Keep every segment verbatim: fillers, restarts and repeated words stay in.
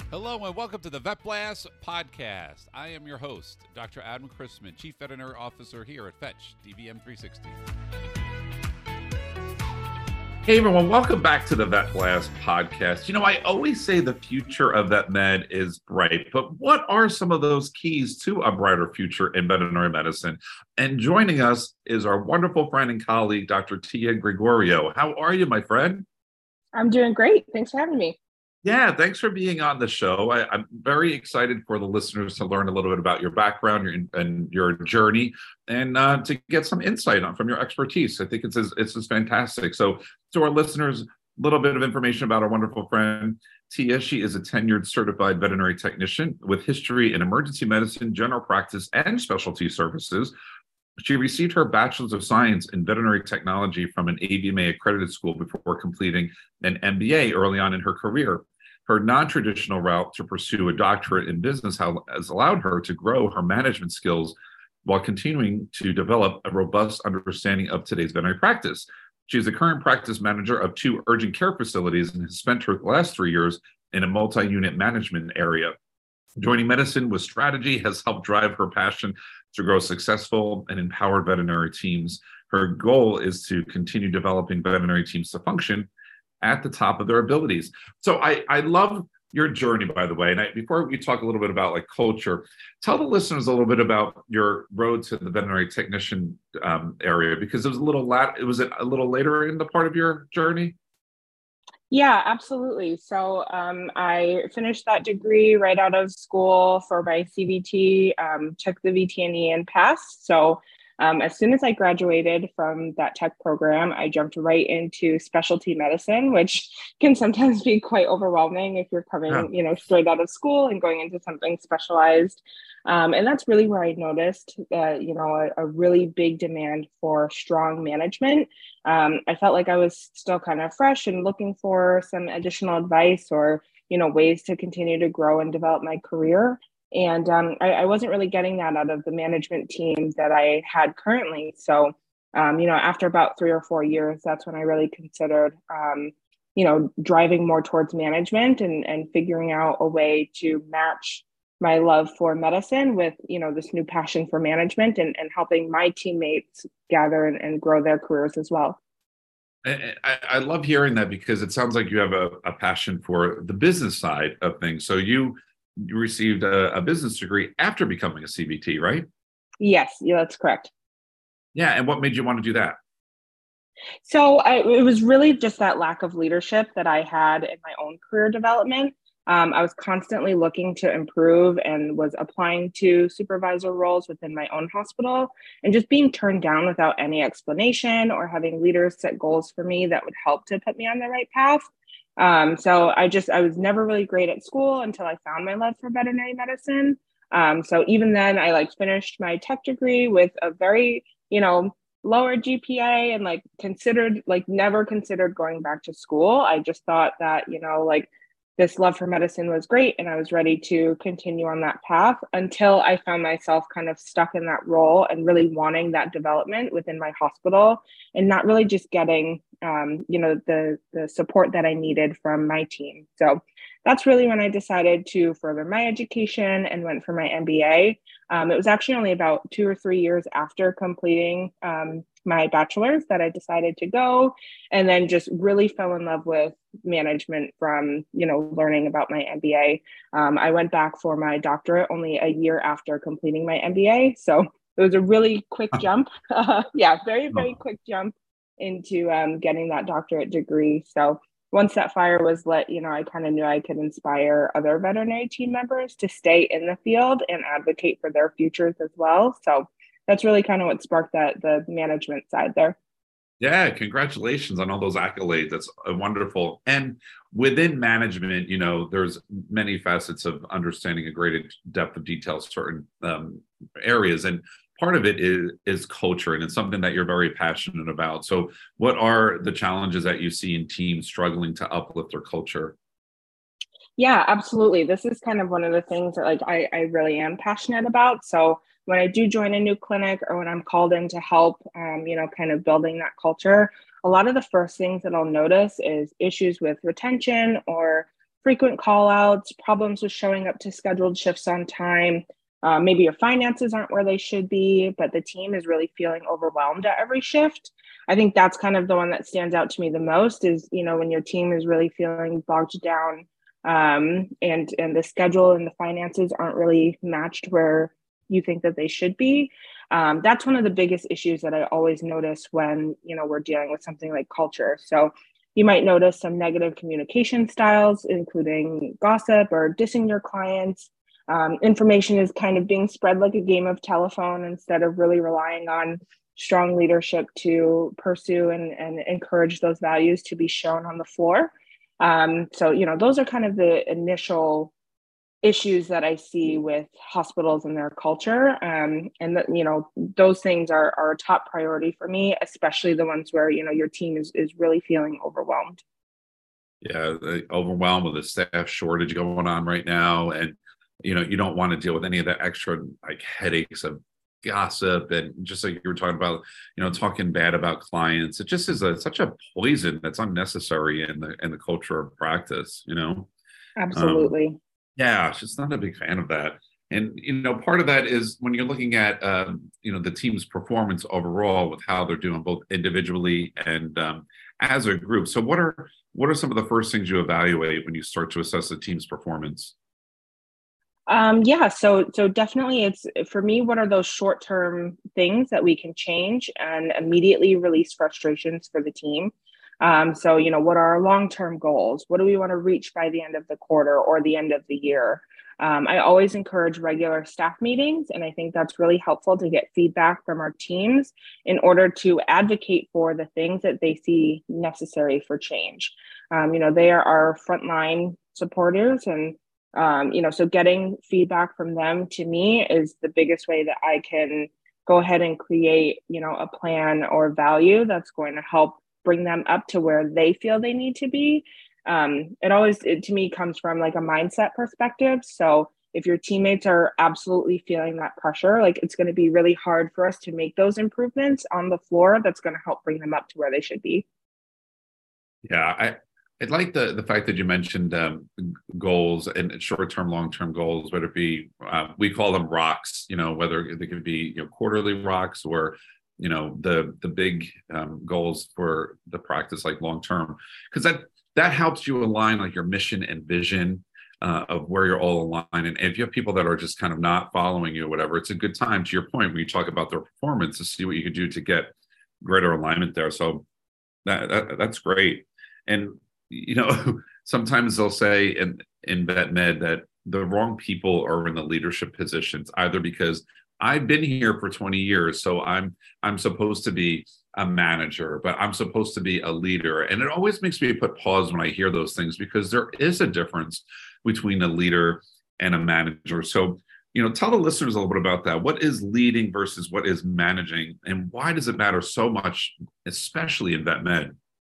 Hello and welcome to the Vet Blast podcast. I am your host, Doctor Adam Chrisman, Chief Veterinary Officer here at Fetch D V M three sixty. Hey everyone, welcome back to the Vet Blast podcast. You know, I always say the future of vet med is bright, but what are some of those keys to a brighter future in veterinary medicine? And joining us is our wonderful friend and colleague, Doctor Tia Gregorio. How are you, my friend? I'm doing great. Thanks for having me. Yeah, thanks for being on the show. I, I'm very excited for the listeners to learn a little bit about your background your, and your journey, and uh, to get some insight on from your expertise. I think it's it's just fantastic. So, to our listeners, a little bit of information about our wonderful friend Tia. She is a tenured certified veterinary technician with history in emergency medicine, general practice, and specialty services. She received her Bachelor's of Science in Veterinary Technology from an A V M A accredited school before completing an M B A early on in her career. Her non-traditional route to pursue a doctorate in business has allowed her to grow her management skills while continuing to develop a robust understanding of today's veterinary practice. She is the current practice manager of two urgent care facilities and has spent her last three years in a multi-unit management area. Joining medicine with strategy has helped drive her passion to grow successful and empowered veterinary teams. Her goal is to continue developing veterinary teams to function at the top of their abilities. So I, I love your journey, by the way. And I, before we talk a little bit about like culture, tell the listeners a little bit about your road to the veterinary technician um, area, because it was a little lat. It was a little later in the part of your journey. Yeah, absolutely. So um, I finished that degree right out of school for my C V T, um, took the V T N E and passed. So um, as soon as I graduated from that tech program, I jumped right into specialty medicine, which can sometimes be quite overwhelming if you're coming, yeah. you know, straight out of school and going into something specialized. Um, and that's really where I noticed that, you know, a, a really big demand for strong management. Um, I felt like I was still kind of fresh and looking for some additional advice or, you know, ways to continue to grow and develop my career. And um, I, I wasn't really getting that out of the management team that I had currently. So, um, you know, after about three or four years, that's when I really considered, um, you know, driving more towards management and, and figuring out a way to match my love for medicine with, you know, this new passion for management and, and helping my teammates gather and, and grow their careers as well. I, I love hearing that, because it sounds like you have a, a passion for the business side of things. So you you received a, a business degree after becoming a C V T, right? Yes, yeah, that's correct. Yeah, and what made you want to do that? So I, it was really just that lack of leadership that I had in my own career development. Um, I was constantly looking to improve and was applying to supervisor roles within my own hospital and just being turned down without any explanation or having leaders set goals for me that would help to put me on the right path. Um, so I just, I was never really great at school until I found my love for veterinary medicine. Um, so even then I like finished my tech degree with a very, you know, lower G P A and like considered, like never considered going back to school. I just thought that, you know, like, this love for medicine was great and I was ready to continue on that path until I found myself kind of stuck in that role and really wanting that development within my hospital and not really just getting, um, you know, the, the support that I needed from my team. So that's really when I decided to further my education and went for my M B A. Um, it was actually only about two or three years after completing um, my bachelor's that I decided to go, and then just really fell in love with management from, you know, learning about my M B A. Um, I went back for my doctorate only a year after completing my M B A. So it was a really quick jump. Uh, yeah, very, very quick jump into um, getting that doctorate degree. So once that fire was lit, you know, I kind of knew I could inspire other veterinary team members to stay in the field and advocate for their futures as well. So that's really kind of what sparked that, the management side there. Yeah, congratulations on all those accolades. That's wonderful. And within management, you know, there's many facets of understanding a great depth of detail, certain um, areas. And part of it is, is culture, and it's something that you're very passionate about. So what are the challenges that you see in teams struggling to uplift their culture? Yeah, absolutely. This is kind of one of the things that like I, I really am passionate about. So when I do join a new clinic or when I'm called in to help, um, you know, kind of building that culture, a lot of the first things that I'll notice is issues with retention or frequent call outs, problems with showing up to scheduled shifts on time. Uh, maybe your finances aren't where they should be, but the team is really feeling overwhelmed at every shift. I think that's kind of the one that stands out to me the most is, you know, when your team is really feeling bogged down um, and, and the schedule and the finances aren't really matched where you think that they should be. Um, that's one of the biggest issues that I always notice when, you know, we're dealing with something like culture. So you might notice some negative communication styles, including gossip or dissing your clients. Um, information is kind of being spread like a game of telephone instead of really relying on strong leadership to pursue and, and encourage those values to be shown on the floor. Um, so, you know, those are kind of the initial issues that I see with hospitals and their culture. Um, and that, you know, those things are, are a top priority for me, especially the ones where, you know, your team is, is really feeling overwhelmed. Yeah, overwhelmed with the staff shortage going on right now. And, you know, you don't want to deal with any of the extra like headaches of gossip and just like you were talking about, you know, talking bad about clients. It just is a, such a poison that's unnecessary in the in the culture of practice, you know? Absolutely. Um, Yeah, just not a big fan of that. And, you know, part of that is when you're looking at, um, you know, the team's performance overall with how they're doing both individually and um, as a group. So what are what are some of the first things you evaluate when you start to assess the team's performance? Um, yeah, so so definitely it's for me, what are those short-term things that we can change and immediately release frustrations for the team? Um, so, you know, what are our long-term goals? What do we want to reach by the end of the quarter or the end of the year? Um, I always encourage regular staff meetings, and I think that's really helpful to get feedback from our teams in order to advocate for the things that they see necessary for change. Um, you know, they are our frontline supporters, and um, you know, so getting feedback from them to me is the biggest way that I can go ahead and create, you know, a plan or value that's going to help bring them up to where they feel they need to be. Um, it always, it, to me, comes from like a mindset perspective. So if your teammates are absolutely feeling that pressure, like it's going to be really hard for us to make those improvements on the floor. That's going to help bring them up to where they should be. Yeah, I I like the the fact that you mentioned um, goals and short term, long term goals. Whether it be uh, we call them rocks, you know, whether they could be you know quarterly rocks or you know the the big um, goals for the practice like long term, because that that helps you align like your mission and vision uh, of where you're all aligned. And if you have people that are just kind of not following you or whatever, it's a good time to your point when you talk about their performance to see what you could do to get greater alignment there. So that, that that's great. And you know, sometimes they'll say in in vet med that the wrong people are in the leadership positions, either because I've been here for twenty years, so I'm I'm supposed to be a manager, but I'm supposed to be a leader. And it always makes me put pause when I hear those things because there is a difference between a leader and a manager. So, you know, tell the listeners a little bit about that. What is leading versus what is managing, and why does it matter so much, especially in vet med?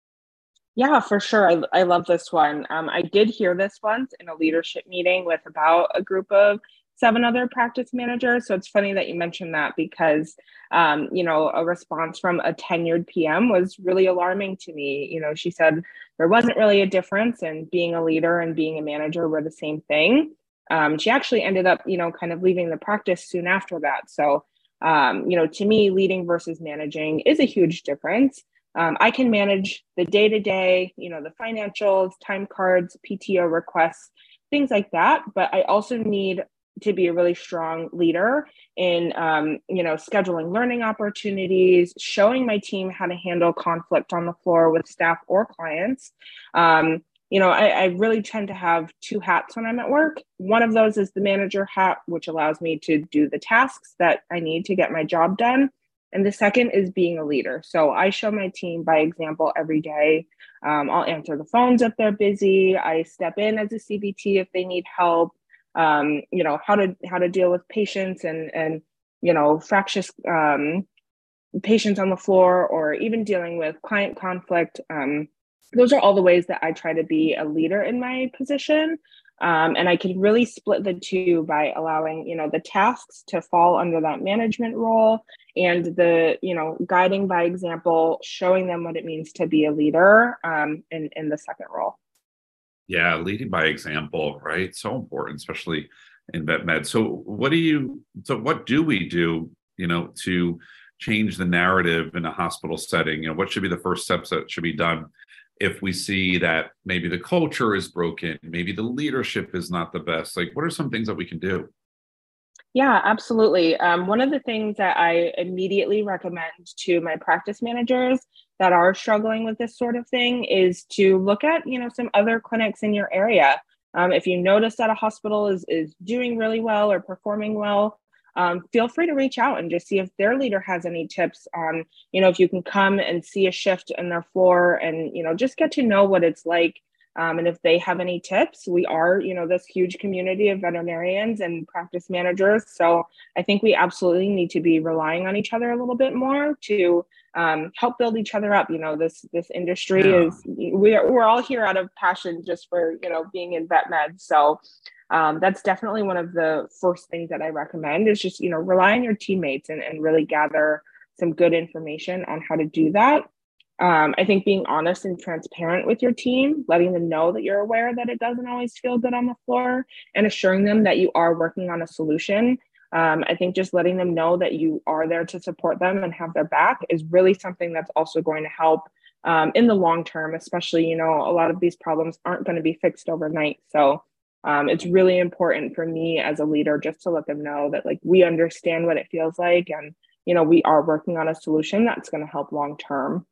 Yeah, for sure. I, I love this one. Um, I did hear this once in a leadership meeting with about a group of seven other practice managers. So it's funny that you mentioned that because, um, you know, a response from a tenured P M was really alarming to me. You know, she said there wasn't really a difference and being a leader and being a manager were the same thing. Um, she actually ended up, you know, kind of leaving the practice soon after that. So, um, you know, to me, leading versus managing is a huge difference. Um, I can manage the day-to-day, you know, the financials, time cards, P T O requests, things like that. But I also need to be a really strong leader in, um, you know, scheduling learning opportunities, showing my team how to handle conflict on the floor with staff or clients. Um, you know, I, I really tend to have two hats when I'm at work. One of those is the manager hat, which allows me to do the tasks that I need to get my job done. And the second is being a leader. So I show my team by example every day. Um, I'll answer the phones if they're busy. I step in as a C B T if they need help. Um, you know, how to how to deal with patients and and you know fractious um, patients on the floor, or even dealing with client conflict. Um, those are all the ways that I try to be a leader in my position. Um, and I can really split the two by allowing, you know, the tasks to fall under that management role and the, you know, guiding by example, showing them what it means to be a leader um, in, in the second role. Yeah, leading by example, right? So important, especially in vet med. So what do you so what do we do, you know, to change the narrative in a hospital setting? You know, what should be the first steps that should be done if we see that maybe the culture is broken, maybe the leadership is not the best? Like, what are some things that we can do? Yeah, absolutely. Um, one of the things that I immediately recommend to my practice managers that are struggling with this sort of thing is to look at, you know, some other clinics in your area. Um, if you notice that a hospital is is doing really well or performing well, um, feel free to reach out and just see if their leader has any tips on, you know, if you can come and see a shift in their floor and, you know, just get to know what it's like. Um, and if they have any tips, we are, you know, this huge community of veterinarians and practice managers. So I think we absolutely need to be relying on each other a little bit more to um, help build each other up. You know, this this industry Yeah. is we are we're all here out of passion just for, you know, being in vet med. So um, that's definitely one of the first things that I recommend is just, you know, rely on your teammates and, and really gather some good information on how to do that. Um, I think being honest and transparent with your team, letting them know that you're aware that it doesn't always feel good on the floor, and assuring them that you are working on a solution. Um, I think just letting them know that you are there to support them and have their back is really something that's also going to help um, in the long term, especially, you know, a lot of these problems aren't going to be fixed overnight. So um, it's really important for me as a leader just to let them know that, like, we understand what it feels like, and, you know, we are working on a solution that's going to help long term.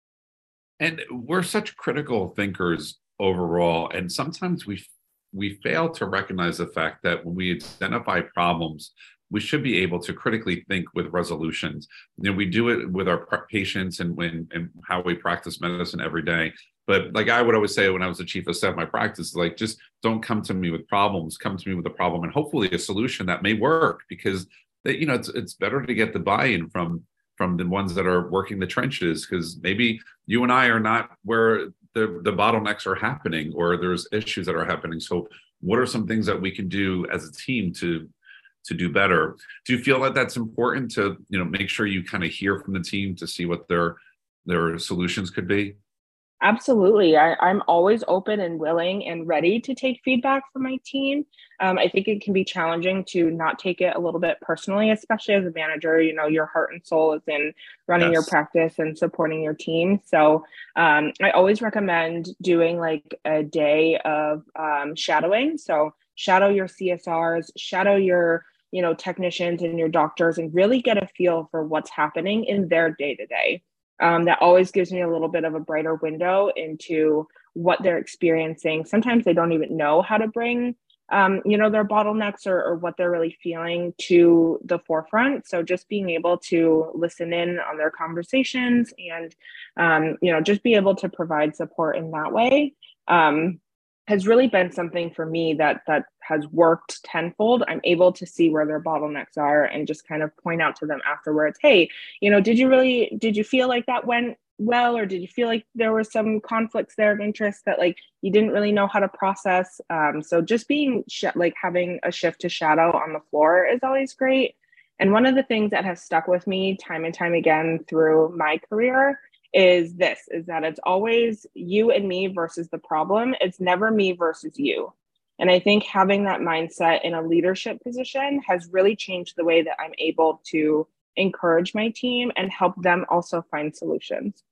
And we're such critical thinkers overall, and sometimes we we fail to recognize the fact that when we identify problems, we should be able to critically think with resolutions. You know, we do it with our pr- patients and when and how we practice medicine every day. But like I would always say when I was the chief of staff, my practice, like, just don't come to me with problems, come to me with a problem and hopefully a solution that may work, because that, you know, it's it's better to get the buy-in from from the ones that are working the trenches, because maybe you and I are not where the, the bottlenecks are happening, or there's issues that are happening. So what are some things that we can do as a team to to do better? Do you feel that that's important to, you know, make sure you kind of hear from the team to see what their their solutions could be? Absolutely. I, I'm always open and willing and ready to take feedback from my team. Um, I think it can be challenging to not take it a little bit personally, especially as a manager. You know, your heart and soul is in running your Yes. practice and supporting your team. So um, I always recommend doing like a day of um, shadowing. So shadow your C S Rs, shadow your, you know, technicians and your doctors, and really get a feel for what's happening in their day to day. Um, that always gives me a little bit of a brighter window into what they're experiencing. Sometimes they don't even know how to bring, um, you know, their bottlenecks or, or what they're really feeling to the forefront. So just being able to listen in on their conversations and, um, you know, just be able to provide support in that way. Um, has really been something for me that that has worked tenfold. I'm able to see where their bottlenecks are and just kind of point out to them afterwards, hey, you know, did you really, did you feel like that went well? Or did you feel like there were some conflicts there of interest that like you didn't really know how to process? Um, so just being sh- like having a shift to shadow on the floor is always great. And one of the things that has stuck with me time and time again through my career is this, is that it's always you and me versus the problem. It's never me versus you. And I think having that mindset in a leadership position has really changed the way that I'm able to encourage my team and help them also find solutions.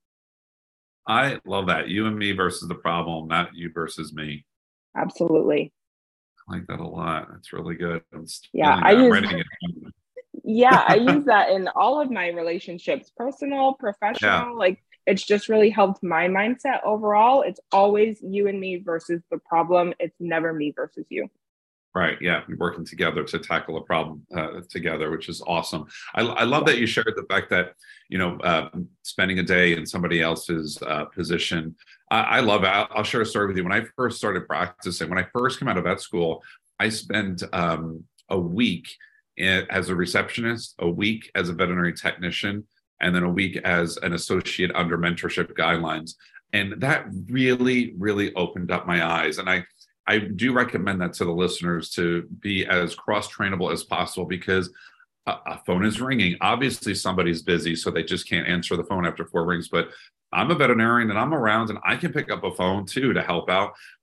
I love that. You and me versus the problem, not you versus me. Absolutely. I like that a lot. That's really good. I'm Yeah, stealing I that. I'm use writing it yeah, I use down. that in all of my relationships, personal, Yeah. professional. Like it's just really helped my mindset overall. It's always you and me versus the problem. It's never me versus you. Right. Yeah. We're working together to tackle a problem uh, together, which is awesome. I, I love Yeah. that you shared the fact that, you know, uh, spending a day in somebody else's uh, position. I, I love it. I'll, I'll share a story with you. When I first started practicing, when I first came out of vet school, I spent um, a week in, as a receptionist, a week as a veterinary technician, and then a week as an associate under mentorship guidelines. And that really, really opened up my eyes. And I, I do recommend that to the listeners to be as cross-trainable as possible, because a, a phone is ringing. Obviously, somebody's busy, so they just can't answer the phone after four rings. But I'm a veterinarian and I'm around and I can pick up a phone too to help out.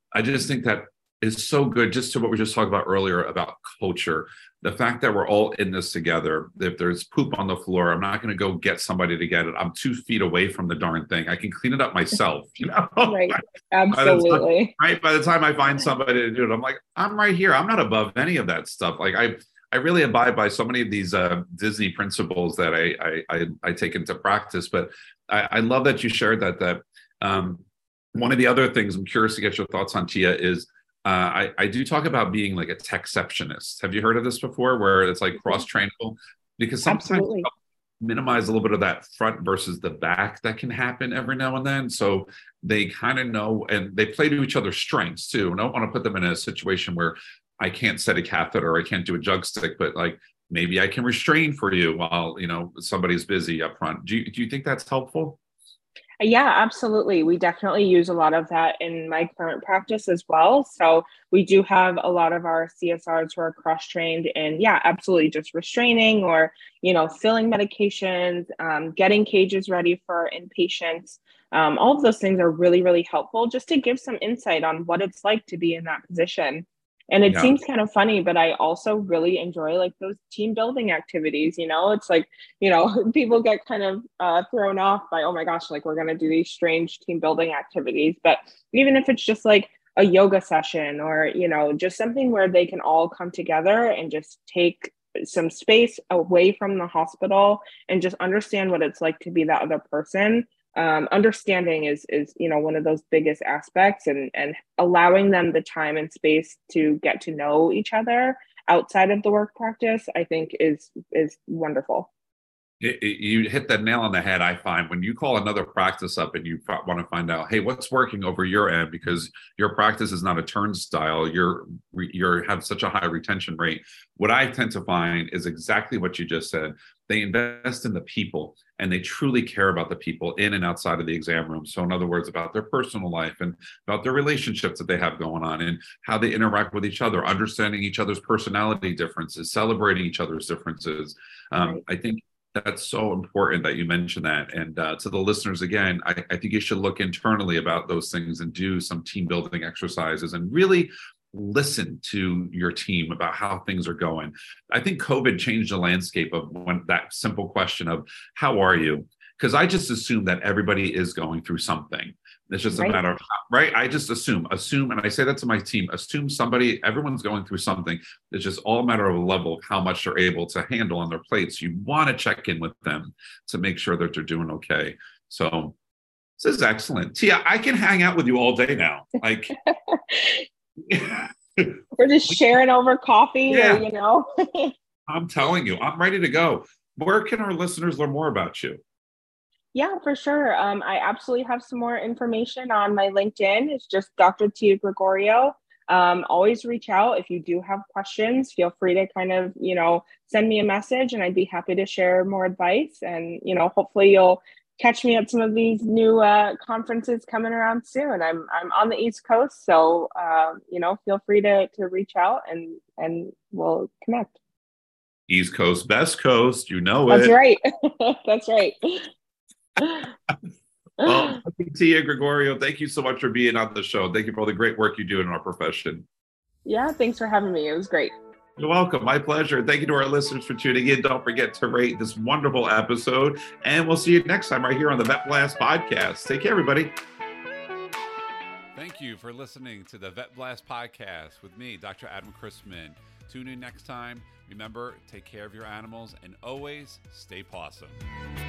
I just think that is so good. Just to what we just talked about earlier about culture, the fact that we're all in this together. If there's poop on the floor, I'm not going to go get somebody to get it. I'm two feet away from the darn thing. I can clean it up myself. You know, right? Absolutely. By the time, right. By the time I find somebody to do it, I'm like, I'm right here. I'm not above any of that stuff. Like I, I really abide by so many of these uh, Disney principles that I, I, I, I take into practice. But I, I love that you shared that. That um, one of the other things I'm curious to get your thoughts on, Tia, is Uh, I, I do talk about being like a techceptionist. Have you heard of this before, where it's like cross-trainable? Because sometimes minimize a little bit of that front versus the back that can happen every now and then. So they kind of know, and they play to each other's strengths too. I don't want to put them in a situation where I can't set a catheter, or I can't do a jug stick, but like maybe I can restrain for you while, you know, somebody's busy up front. Do you, do you think that's helpful? Yeah, absolutely. We definitely use a lot of that in my current practice as well. So we do have a lot of our C S Rs who are cross-trained in, yeah, absolutely just restraining or, you know, filling medications, um, getting cages ready for inpatients. Um, all of those things are really, really helpful just to give some insight on what it's like to be in that position. And it Yeah. seems kind of funny, but I also really enjoy like those team building activities. You know, it's like, you know, people get kind of uh, thrown off by, oh my gosh, like we're going to do these strange team building activities. But even if it's just like a yoga session or, you know, just something where they can all come together and just take some space away from the hospital and just understand what it's like to be that other person. Um, understanding is, is, you know, one of those biggest aspects, and, and allowing them the time and space to get to know each other outside of the work practice, I think is, is wonderful. It, it, you hit that nail on the head. I find when you call another practice up and you f- want to find out, hey, what's working over your end, because your practice is not a turnstile. You're you're have such a high retention rate. What I tend to find is exactly what you just said. They invest in the people, and they truly care about the people in and outside of the exam room. So in other words, about their personal life and about their relationships that they have going on and how they interact with each other, understanding each other's personality differences, celebrating each other's differences. Um, right. I think that's so important that you mentioned that. And uh, to the listeners, again, I, I think you should look internally about those things and do some team building exercises and really listen to your team about how things are going. I think COVID changed the landscape of when that simple question of how are you? Because I just assume that everybody is going through something. It's just right. a matter of how, right? I just assume, assume, and I say that to my team, assume somebody, everyone's going through something. It's just all a matter of a level of how much they're able to handle on their plates. You want to check in with them to make sure that they're doing okay. So this is excellent. Tia, I can hang out with you all day now. Like we're just sharing over coffee, yeah. or, you know. I'm telling you, I'm ready to go. Where can our listeners learn more about you? Yeah, for sure. Um, I absolutely have some more information on my LinkedIn. It's just Doctor Tia Gregorio. Um, always reach out if you do have questions. Feel free to kind of, you know, send me a message, and I'd be happy to share more advice. And, you know, hopefully you'll catch me at some of these new uh, conferences coming around soon. I'm I'm on the East Coast, so uh, you know, feel free to to reach out and and we'll connect. East Coast, best coast, you know That's it. right. That's right. Well, Tia Gregorio, thank you so much for being on the show. Thank you for all the great work you do in our profession. Yeah, thanks for having me. It was great. You're welcome. My pleasure. Thank you to our listeners for tuning in. Don't forget to rate this wonderful episode, and we'll see you next time right here on the Vet Blast podcast. Take care, everybody. Thank you for listening to the Vet Blast podcast with me, Doctor Adam Chrisman. Tune in next time. Remember, take care of your animals and always stay pawsome.